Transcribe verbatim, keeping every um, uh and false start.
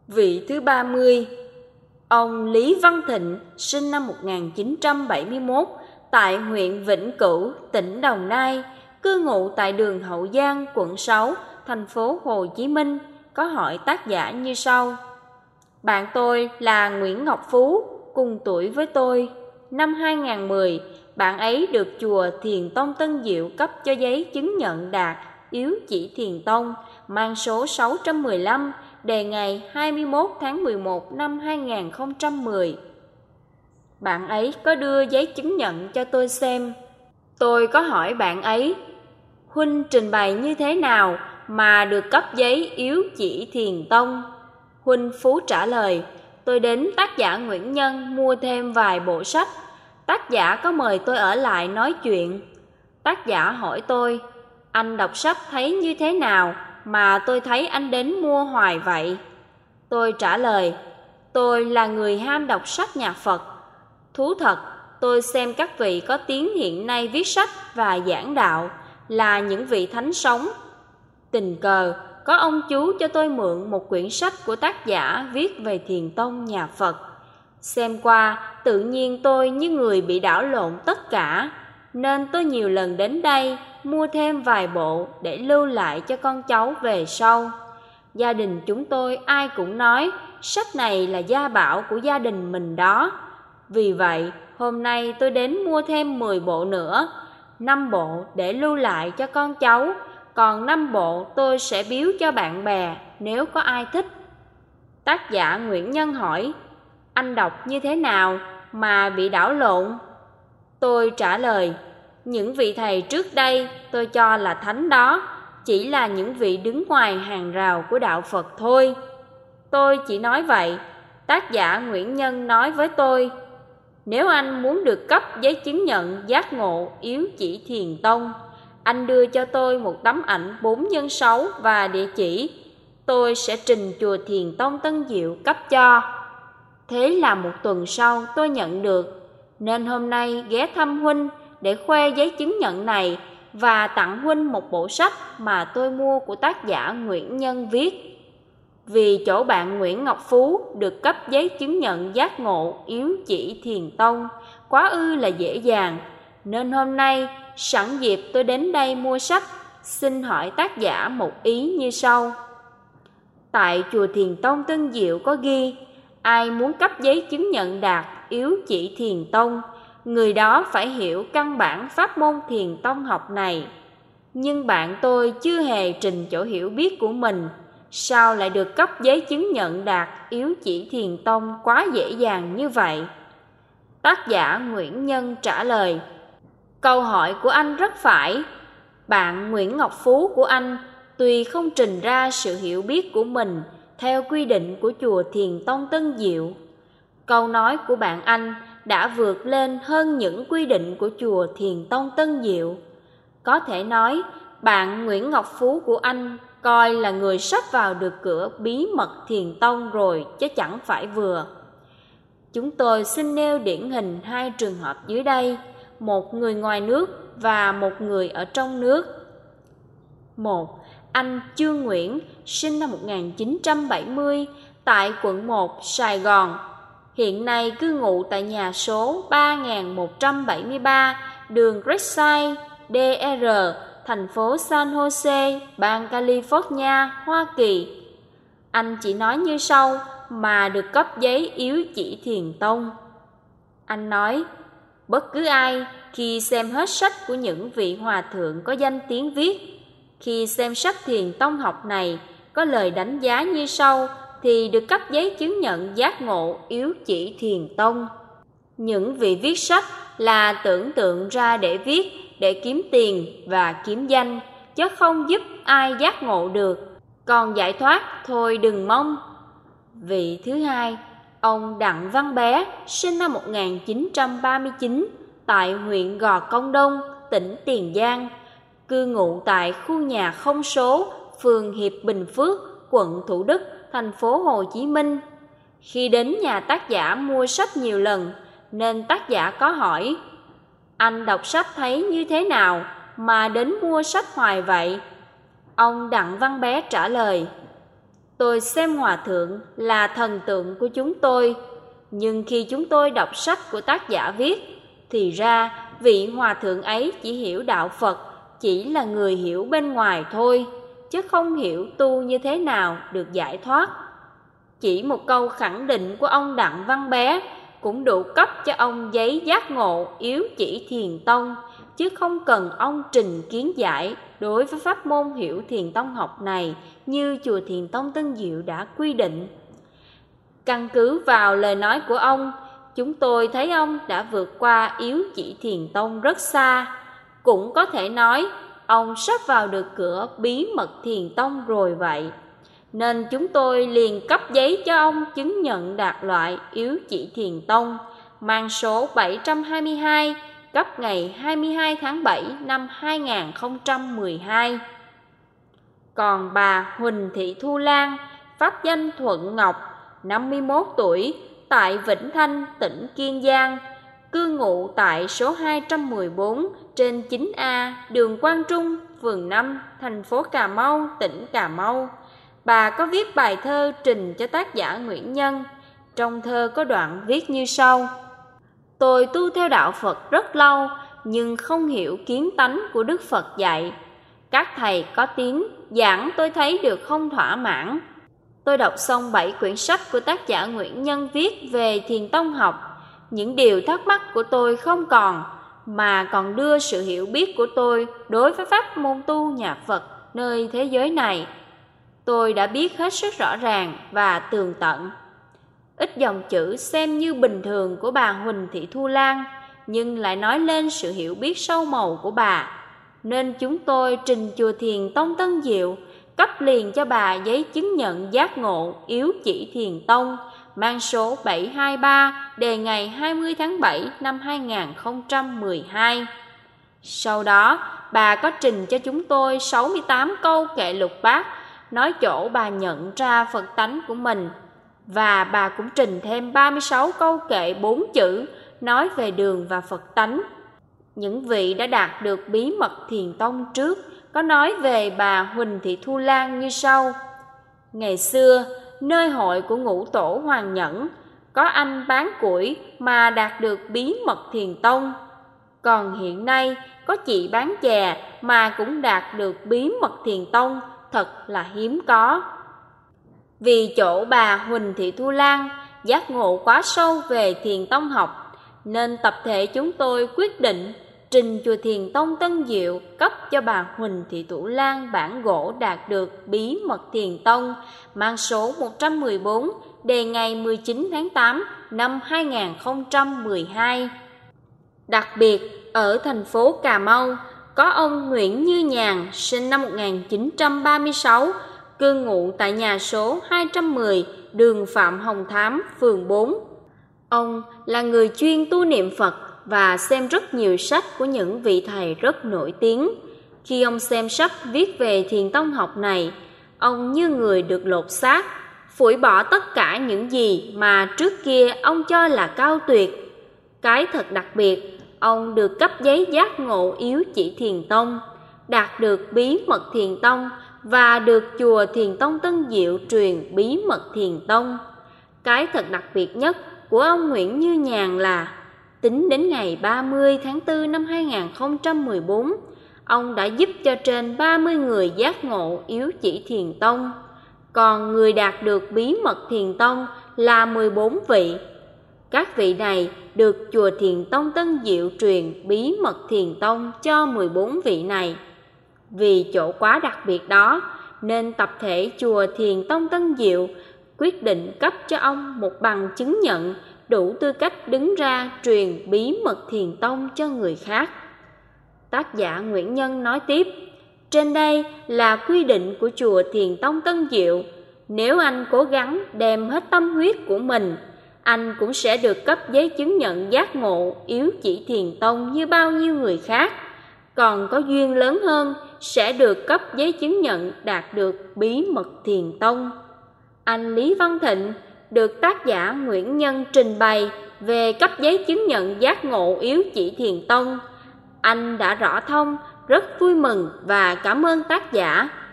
Vị thứ ba mươi, ông Lý Văn Thịnh, sinh năm một nghìn chín trăm bảy mươi mốt, tại huyện Vĩnh Cửu, tỉnh Đồng Nai, cư ngụ tại đường Hậu Giang, quận sáu, thành phố Hồ Chí Minh, có hỏi tác giả như sau. Bạn tôi là Nguyễn Ngọc Phú, cùng tuổi với tôi. Năm hai nghìn không trăm mười, bạn ấy được chùa Thiền Tông Tân Diệu cấp cho giấy chứng nhận đạt yếu chỉ Thiền Tông, mang số sáu trăm mười lăm, đề ngày hai mươi mốt tháng mười một năm hai nghìn không trăm mười. Bạn ấy có đưa giấy chứng nhận cho tôi xem. Tôi có hỏi bạn ấy, huynh trình bày như thế nào mà được cấp giấy yếu chỉ Thiền Tông? Huynh Phú trả lời, tôi đến tác giả Nguyễn Nhân mua thêm vài bộ sách. Tác giả có mời tôi ở lại nói chuyện. Tác giả hỏi tôi, anh đọc sách thấy như thế nào mà tôi thấy anh đến mua hoài vậy? Tôi trả lời, tôi là người ham đọc sách nhà Phật. Thú thật, tôi xem các vị có tiếng hiện nay viết sách và giảng đạo là những vị thánh sống. Tình cờ, có ông chú cho tôi mượn một quyển sách của tác giả viết về Thiền Tông nhà Phật. Xem qua, tự nhiên tôi như người bị đảo lộn tất cả, nên tôi nhiều lần đến đây mua thêm vài bộ để lưu lại cho con cháu về sau. Gia đình chúng tôi ai cũng nói sách này là gia bảo của gia đình mình đó. Vì vậy, hôm nay tôi đến mua thêm mười bộ nữa, năm bộ để lưu lại cho con cháu, còn năm bộ tôi sẽ biếu cho bạn bè nếu có ai thích. Tác giả Nguyễn Nhân hỏi, anh đọc như thế nào mà bị đảo lộn? Tôi trả lời, những vị thầy trước đây tôi cho là thánh đó chỉ là những vị đứng ngoài hàng rào của đạo Phật thôi. Tôi chỉ nói vậy. Tác giả Nguyễn Nhân nói với tôi, nếu anh muốn được cấp giấy chứng nhận giác ngộ yếu chỉ Thiền Tông, anh đưa cho tôi một tấm ảnh bốn nhân sáu và địa chỉ. Tôi sẽ trình chùa Thiền Tông Tân Diệu cấp cho. Thế là một tuần sau tôi nhận được, nên hôm nay ghé thăm huynh để khoe giấy chứng nhận này và tặng huynh một bộ sách mà tôi mua của tác giả Nguyễn Nhân viết. Vì chỗ bạn Nguyễn Ngọc Phú được cấp giấy chứng nhận giác ngộ yếu chỉ Thiền Tông quá ư là dễ dàng, nên hôm nay sẵn dịp tôi đến đây mua sách, xin hỏi tác giả một ý như sau. Tại chùa Thiền Tông Tân Diệu có ghi, ai muốn cấp giấy chứng nhận đạt yếu chỉ Thiền Tông, người đó phải hiểu căn bản pháp môn Thiền Tông học này. Nhưng bạn tôi chưa hề trình chỗ hiểu biết của mình, sao lại được cấp giấy chứng nhận đạt yếu chỉ Thiền Tông quá dễ dàng như vậy? Tác giả Nguyễn Nhân trả lời, câu hỏi của anh rất phải. Bạn Nguyễn Ngọc Phú của anh tuy không trình ra sự hiểu biết của mình theo quy định của chùa Thiền Tông Tân Diệu, câu nói của bạn anh đã vượt lên hơn những quy định của chùa Thiền Tông Tân Diệu. Có thể nói, bạn Nguyễn Ngọc Phú của anh coi là người sắp vào được cửa bí mật Thiền Tông rồi chứ chẳng phải vừa. Chúng tôi xin nêu điển hình hai trường hợp dưới đây, một người ngoài nước và một người ở trong nước. Một, anh Trương Nguyễn, sinh năm một nghìn chín trăm bảy mươi, tại quận một, Sài Gòn. Hiện nay cư ngụ tại nhà số ba nghìn một trăm bảy mươi ba, đường Cresside, đê rờ, thành phố San Jose, bang California, Hoa Kỳ. Anh chỉ nói như sau mà được cấp giấy yếu chỉ Thiền Tông. Anh nói, bất cứ ai khi xem hết sách của những vị hòa thượng có danh tiếng viết, khi xem sách Thiền Tông học này có lời đánh giá như sau thì được cấp giấy chứng nhận giác ngộ yếu chỉ Thiền Tông. Những vị viết sách là tưởng tượng ra để viết, để kiếm tiền và kiếm danh, chứ không giúp ai giác ngộ được. Còn giải thoát thôi đừng mong. Vị thứ hai, ông Đặng Văn Bé, sinh năm một nghìn chín trăm ba mươi chín, tại huyện Gò Công Đông, tỉnh Tiền Giang, cư ngụ tại khu nhà không số, phường Hiệp Bình Phước, quận Thủ Đức, thành phố Hồ Chí Minh. Khi đến nhà tác giả mua sách nhiều lần, nên tác giả có hỏi, anh đọc sách thấy như thế nào mà đến mua sách hoài vậy? Ông Đặng Văn Bé trả lời, Tôi xem hòa thượng là thần tượng của chúng tôi, nhưng khi chúng tôi đọc sách của tác giả viết, thì ra vị hòa thượng ấy chỉ hiểu đạo Phật, chỉ là người hiểu bên ngoài thôi, chứ không hiểu tu như thế nào được giải thoát. Chỉ một câu khẳng định của ông Đặng Văn Bé cũng đủ cấp cho ông giấy giác ngộ yếu chỉ thiền tông, chứ không cần ông trình kiến giải đối với pháp môn hiểu thiền tông học này như chùa Thiền Tông Tân Diệu đã quy định. Căn cứ vào lời nói của ông, chúng tôi thấy ông đã vượt qua yếu chỉ thiền tông rất xa. Cũng có thể nói ông sắp vào được cửa bí mật thiền tông rồi vậy. Nên chúng tôi liền cấp giấy cho ông chứng nhận đạt loại yếu chỉ thiền tông, mang số bảy trăm hai mươi hai, cấp ngày hai mươi hai tháng bảy năm hai nghìn không trăm mười hai. Còn bà Huỳnh Thị Thu Lan, pháp danh Thuận Ngọc, năm mươi mốt tuổi, tại Vĩnh Thanh, tỉnh Kiên Giang, cư ngụ tại số hai trăm mười bốn trên chín A, đường Quang Trung, phường năm, thành phố Cà Mau, tỉnh Cà Mau. Bà có viết bài thơ trình cho tác giả Nguyễn Nhân. Trong thơ có đoạn viết như sau: Tôi tu theo đạo Phật rất lâu, nhưng không hiểu kiến tánh của Đức Phật dạy. Các thầy có tiếng giảng tôi thấy được không thỏa mãn. Tôi đọc xong bảy quyển sách của tác giả Nguyễn Nhân viết về thiền tông học. Những điều thắc mắc của tôi không còn, mà còn đưa sự hiểu biết của tôi đối với pháp môn tu nhà Phật nơi thế giới này. Tôi đã biết hết sức rõ ràng và tường tận. Ít dòng chữ xem như bình thường của bà Huỳnh Thị Thu Lan, nhưng lại nói lên sự hiểu biết sâu màu của bà. Nên chúng tôi trình chùa Thiền Tông Tân Diệu, cấp liền cho bà giấy chứng nhận giác ngộ yếu chỉ thiền tông, mang số bảy hai ba, đề ngày hai mươi tháng bảy năm hai nghìn không trăm mười hai. Sau đó, bà có trình cho chúng tôi sáu mươi tám câu kệ lục bát, nói chỗ bà nhận ra Phật tánh của mình. Và bà cũng trình thêm ba mươi sáu câu kệ bốn chữ, nói về đường và Phật tánh. Những vị đã đạt được bí mật thiền tông trước có nói về bà Huỳnh Thị Thu Lan như sau: Ngày xưa, nơi hội của ngũ tổ Hoàng Nhẫn, có anh bán củi mà đạt được bí mật thiền tông. Còn hiện nay, có chị bán chè mà cũng đạt được bí mật thiền tông, thật là hiếm có. Vì chỗ bà Huỳnh Thị Thu Lan giác ngộ quá sâu về thiền tông học, nên tập thể chúng tôi quyết định trình chùa Thiền Tông Tân Diệu cấp cho bà Huỳnh Thị Thu Lan bản gỗ đạt được bí mật thiền tông, mang số một trăm mười bốn, đề ngày mười chín tháng tám năm hai nghìn không trăm mười hai. Đặc biệt, ở thành phố Cà Mau, có ông Nguyễn Như Nhàn, sinh năm một nghìn chín trăm ba mươi sáu, cư ngụ tại nhà số hai trăm mười, đường Phạm Hồng Thám, phường bốn. Ông là người chuyên tu niệm Phật và xem rất nhiều sách của những vị thầy rất nổi tiếng. Khi ông xem sách viết về thiền tông học này, ông như người được lột xác, phủi bỏ tất cả những gì mà trước kia ông cho là cao tuyệt. Cái thật đặc biệt, ông được cấp giấy giác ngộ yếu chỉ thiền tông, đạt được bí mật thiền tông và được chùa Thiền Tông Tân Diệu truyền bí mật thiền tông. Cái thật đặc biệt nhất của ông Nguyễn Như Nhàn là tính đến ngày ba mươi tháng tư năm hai nghìn không trăm mười bốn, ông đã giúp cho trên ba mươi người giác ngộ yếu chỉ thiền tông. Còn người đạt được bí mật thiền tông là mười bốn vị. Các vị này được chùa Thiền Tông Tân Diệu truyền bí mật thiền tông cho mười bốn vị này. Vì chỗ quá đặc biệt đó, nên tập thể chùa Thiền Tông Tân Diệu quyết định cấp cho ông một bằng chứng nhận đủ tư cách đứng ra truyền bí mật thiền tông cho người khác. Tác giả Nguyễn Nhân nói tiếp: Trên đây là quy định của chùa Thiền Tông Tân Diệu. Nếu anh cố gắng đem hết tâm huyết của mình, anh cũng sẽ được cấp giấy chứng nhận giác ngộ yếu chỉ thiền tông như bao nhiêu người khác. Còn có duyên lớn hơn, sẽ được cấp giấy chứng nhận đạt được bí mật thiền tông. Anh Lý Văn Thịnh được tác giả Nguyễn Nhân trình bày về cấp giấy chứng nhận giác ngộ yếu chỉ thiền tông. Anh đã rõ thông, rất vui mừng và cảm ơn tác giả.